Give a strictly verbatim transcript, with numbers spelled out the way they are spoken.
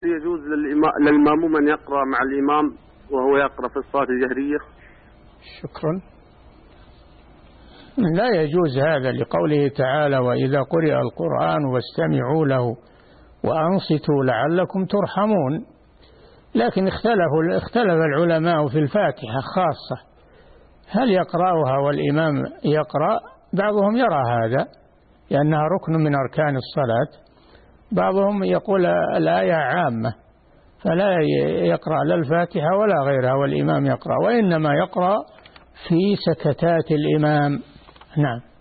يجوز للمأموم أن يقرأ مع الإمام وهو يقرأ في الصلاة الجهرية؟ شكرا. لا يجوز هذا لقوله تعالى: وإذا قرئ القرآن واستمعوا له وأنصتوا لعلكم ترحمون. لكن اختلفوا اختلف العلماء في الفاتحة خاصة، هل يقرأها والإمام يقرأ؟ بعضهم يرى هذا لأنها ركن من أركان الصلاة، بعضهم يقول الآية عامة فلا يقرأ لا الفاتحة ولا غيرها والإمام يقرأ، وإنما يقرأ في سكتات الإمام. نعم.